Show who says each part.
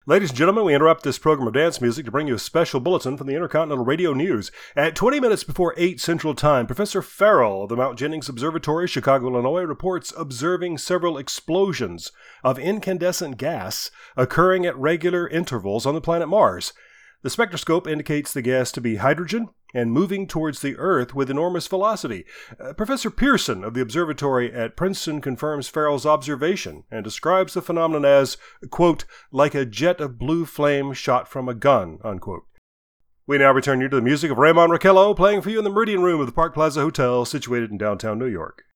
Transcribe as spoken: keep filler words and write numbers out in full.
Speaker 1: Ladies and gentlemen, we interrupt this program of dance music to bring you a special bulletin from the Intercontinental Radio News. At twenty minutes before eight Central Time, Professor Farrell of the Mount Jennings Observatory, Chicago, Illinois, reports observing several explosions of incandescent gas occurring at regular intervals on the planet Mars. The spectroscope indicates the gas to be hydrogen and moving towards the Earth with enormous velocity. Uh, Professor Pearson of the observatory at Princeton confirms Farrell's observation and describes the phenomenon as, quote, like a jet of blue flame shot from a gun, unquote. We now return you to the music of Raymond Raquello playing for you in the Meridian Room of the Park Plaza Hotel situated in downtown New York.